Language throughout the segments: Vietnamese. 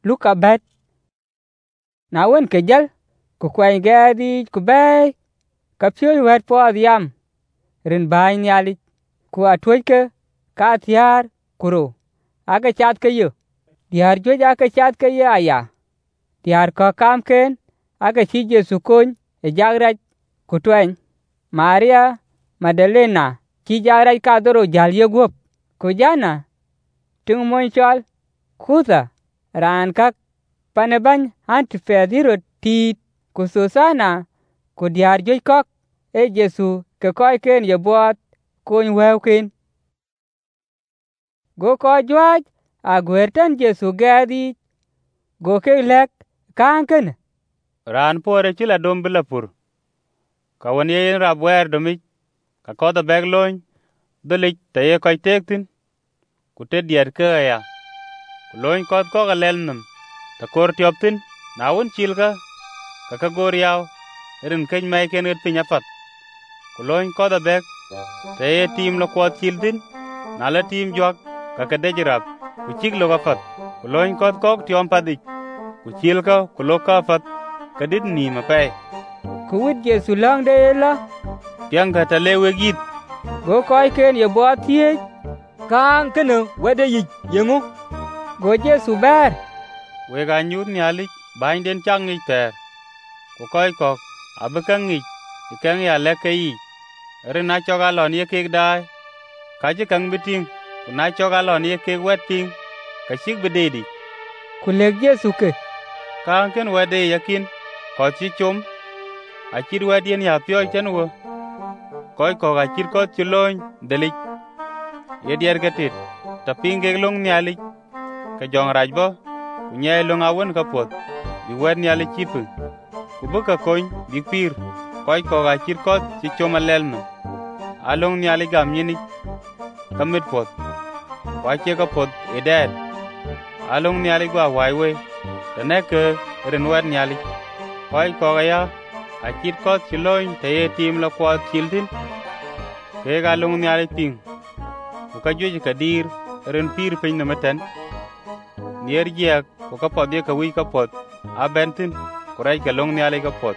Luka bet. Na wen ke jal ku kwany gadi ku bay ka pyo wet po yam rin bay nyali ku atwoj ke ka tiar kuro aga chat ke yo diar joj aga chat ke ya ya diar ko kam ken aga chi Jesu kon e jagraj ku twany Maria Madalena chi jagraj ka doro jal yegop ku jana tung mon chol kuza ran kak paneban anti fediro tit ku Susana ku diar joj kok e Jesu ke koy ken ye bot kon wew ken go ko jwaj a gwertan Jesu gadi go ke lek kan ken ran pore chila dom bilapur ka won yen rabwer domi ka koda beglon dolik taye koy tektin ku te diar ke ya ku loin kod ko galelnum ta kor tioptin na won chilga ka gor yaw erin keny mai ken et pinya pat ku loin koda beg taye tim lo kwot chiltin na la tim jok ka dejirap ku chiglo ga pat ku loin kod kok tiom padik ku chilga ku loka pat ka dit ni ma pe ku wit Jesu lang de la tiang ka ta lewe git go koy ken ye bot tie kan ken wede yi yengu go Jesu ber we ga nyut nyali bain den chang ngi ter ku koy kok abakang ngi ikang ya lekai rena choga lon ye kek dai ka ji kang biting ku na choga lon ye kek wet ting ka chik bededi ku leg Jesu ke kan ken wede yakin ko chi chum a chir wedien ya pyo chen wo koy ko ga chir ko chulon delik ye dier gatit ta pinge long nyali ka jong rajbo ku nyai long awon ka pot bi wed nyali chipu ku buka koin bi pir koy ko ga chir ko chi chuma lelno along nyali gam nyini kamit pot wa che ka pot eder along nyali gwa waiwe tenek ren wed nyali koy ko ga ya a chir ko chiloin te tim lo kwat childin ke ga long nyali ping ku ka joji ka dir ren pir pin na meten nier je ku ka pod ye ka wi ka pod a bentin ku rai ka long nyali ka pod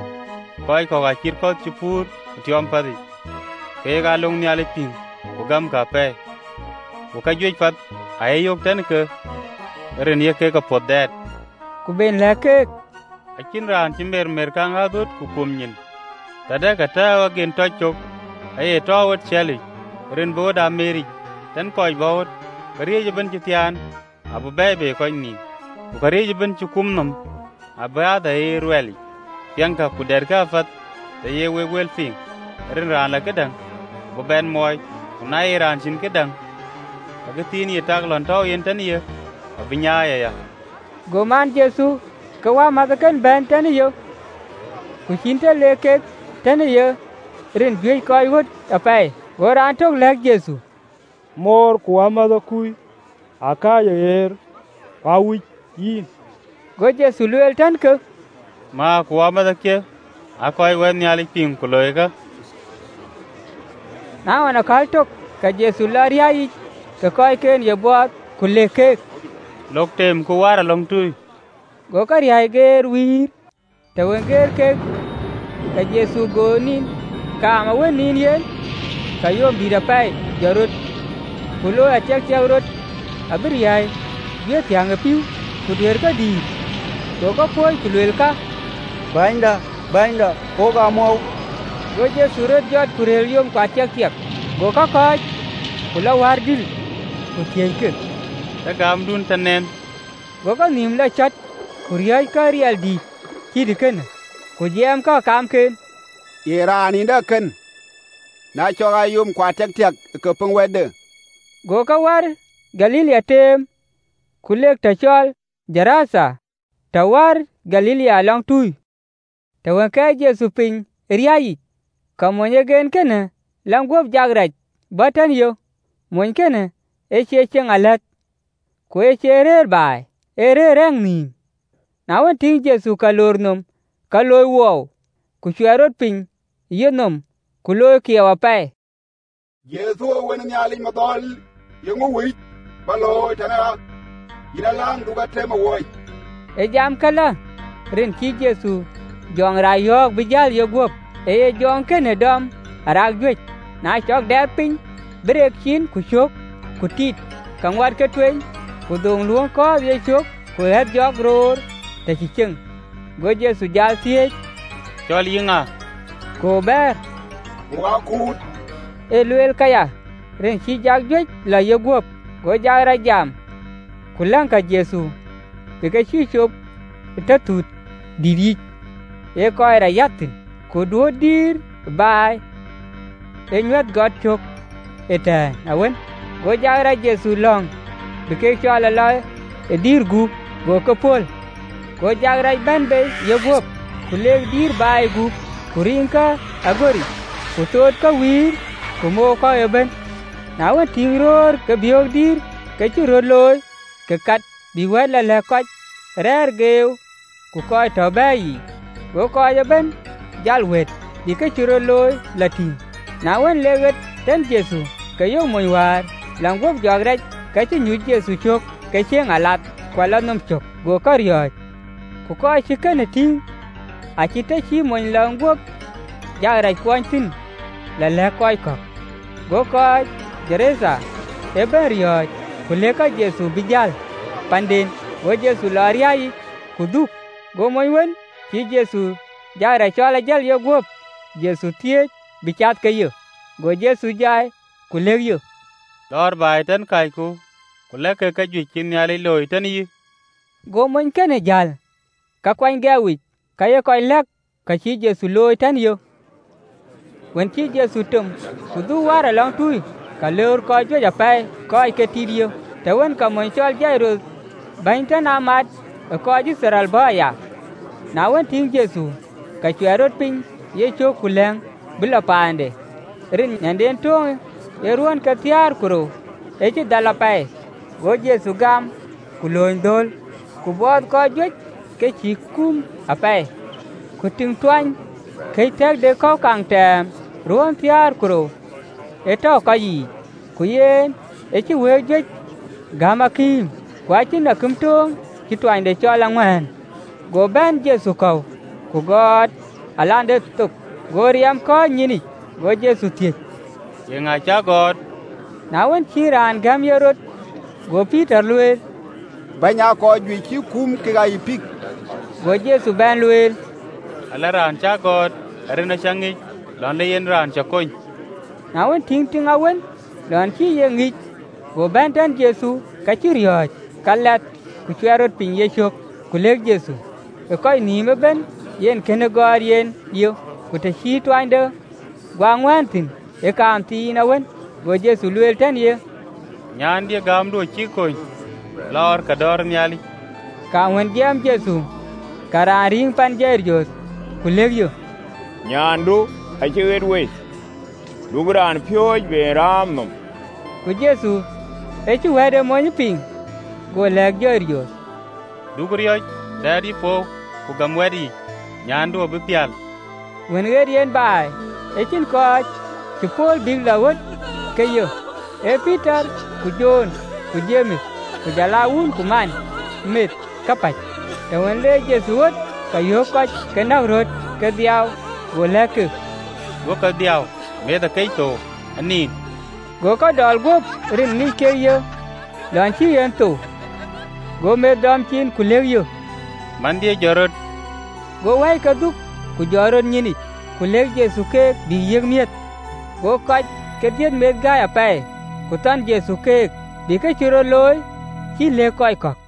koy ko ga chir ko chipur tiom padi ke ga long nyali ping ku gam ka pe ku ka joj pat ay yok ten ke ren ye ke ka pod det ku ben leke akin ran ci mer kan adot ku kumnyin tada ka tawa gen tochok aye tawot chali ren boda meri ten koy bawot kariye ben ci tian abu bebe koy ni ku kariye ben ci kumnum abada e rueli yanka ku der ka fat te ye we wel fin ren ran la kedang bu ben moy ku na iran cin kedang agatin ye taglon taw yen tan ye abinya ya go man Jesu ka wa ma kan ben tan yo ku chinte leke tan yo rin bi koy hot apai go ran tok lek Jesu mor ku amada kui aka yer awi yin go Jesu luel tan ke ma ku amada ke akoy wen nyali ping ku loega na wana kal tok ka Jesu laria yi ka koy ken ye bot ku leke lok tem ku wara long tui go kari hay ger wir te wen ger ke ka Jesu gonin ka ma wenin yen ka yom di da pai jarut kulo a chek chek rot abir yai ye tiang a piu ku der ka di go ka poi ku lel ka bainda ko ga mo go Jesu rot jot ku rel yom ka chek chek go ka ka kula war dil ku tieng ke ta gam dun tanen go ka nim la chat kuriyai ka rial di kidi ken ku jam ka kam ken irani da ken na choga yum kwa tek tek ke pung wede go ka war Galilea tem kulek ta chol Jarasa ta war Galilea long tui ta wan ka Jesu pin riai ka monye gen ken lang gop jagraj batan yo mon ken e che chen alat ko e che rer bai e reng ni na wan ting Jesu ka lornom ka loy wow ku chwerot pin yenom ku loy kiwa pai Jesu wen nyali madol yengu wi balo tana ina lang duga tema woy e jam kala ren chi Jesu jong ra yok bijal yogop e jong kene dom arak jwet na chok der pin brek chin ku chok ku tit kangwat ke twen ku dong luong ko ye chok ku het jok ror te chi cheng go Jesu jal tie chol yinga ko ber wa kut e luel kaya ren chi jak jwet la yogop go jak ra jam kulang ka Jesu ke ke chi chop tatut diri e ko era yatin ko do dir bai e nyuat got chok eta awen go jak ra Jesu long be ke chola la e dir gu go ko pol go jak ra ban be yogop kuleg dir bai gu kurinka agori ko tot ka wir ko mo ko eben na wen tingror ke biog dir ke churo loy ke kat bi wala la ko rer geu ku ko to bai go ko eben jalwet bi ke churo loy lati na wen leget ten Jesu ke yo moy war lang gop jograj ke chi nyu Jesu chok ke cheng alat kwa la nom chok go ko ryoj ku ko chi ken ting a chi te chi moy lang gop jagraj kwon tin la le koy ko go ko Jeresa eben ryoj ku le ka Jesu bijal pandin go Jesu lariai kuduk go moy wen chi Jesu jara chola jal yo gop Jesu tie bichat ke yo go Jesu jai ku le yo dor bai ten kai ku le ke ka ju kin yali loy ten yi go mon kene jal ka kwan gawi ka ye koy lek ka chi Jesu loy ten yo wen chi Jesu tum kudu wara long tui ka leur ko jo ja pai ko ke tirio te wen ka mon chol jairo bain tan amat ko ji seral ba ya na wen ting Jesu ka chwerot pin ye cho kuleng bila pande rin nyanden to ye ruon ka tiar kuro e ji dala pai go Jesu gam kulon dol ku bod ko jo ke chi kum apai ku ting twan ke tek de ko kang tem ruon tiar kuro e to ka yi ku yen e chi we jo gama kim kwa chi na kum tong chi twan de cho la ngwan go ben Jesu ko ku god alande tuk go riam ko nyini go Jesu tie yinga cha god na wen chi ran gam yorot go Peter luel banya ko ju chi kum ke ga ipik go Jesu ben luel ala ran cha god rena changi lon le yen ran cha kon na wen ting awen lon chi ye ngi go ben tan Jesu ka chi ryoj kalat ku chwerot pin ye chok ku leg Jesu e koy ni me ben yen kene god yen yo ku te chi twande gwangwan tin e kam ti na wen go Jesu luel tan ye nyan dia gam do chi kon lor ka dor nyali ka wen jam Jesu kararing pan jerjos ku leg yo nyandu a chiwet we lugran pyoj be ram nom ku Jesu e chi wede mo ni ping go leg jerjos dugriyo dadi po ku gamwedi nyandu bi pial wen yen bai e chin ko chi pol big lawot ke yo e Peter ku John ku James ku jalawun ku man mit kapai te wen le Jesu wot ka yo ko ke na rot ke diaw go lek go ka diaw me da kai to ani go ka dal go rin ni ke yo lan chi yen to go me dam chin ku le yo man die jorot go wai ka duk ku jorot nyini ku le Jesu ke bi yeg miet go ka ke diet met ga ya pai ku tan Jesu ke bi ke chiro loy chi le koy ko